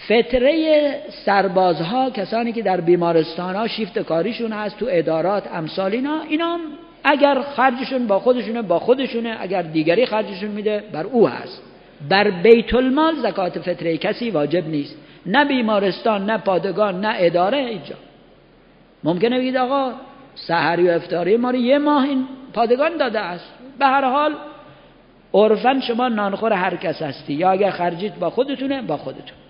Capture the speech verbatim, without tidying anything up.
فتره سربازها، کسانی که در بیمارستان ها شیفت کاریشون هست، تو ادارات امثال اینا، اینا اگر خرجشون با خودشونه با خودشونه، اگر دیگری خرجشون میده بر او هست. بر بیت المال زکات فطره کسی واجب نیست، نه بیمارستان، نه پادگان، نه اداره. اینجا ممکنه بگید آقا سحری و افطاری ما رو یه ماه این پادگان داده است. به هر حال عرفاً شما نانخور هر کس هستی، یا اگر خرجیت با خودتونه با خودتون.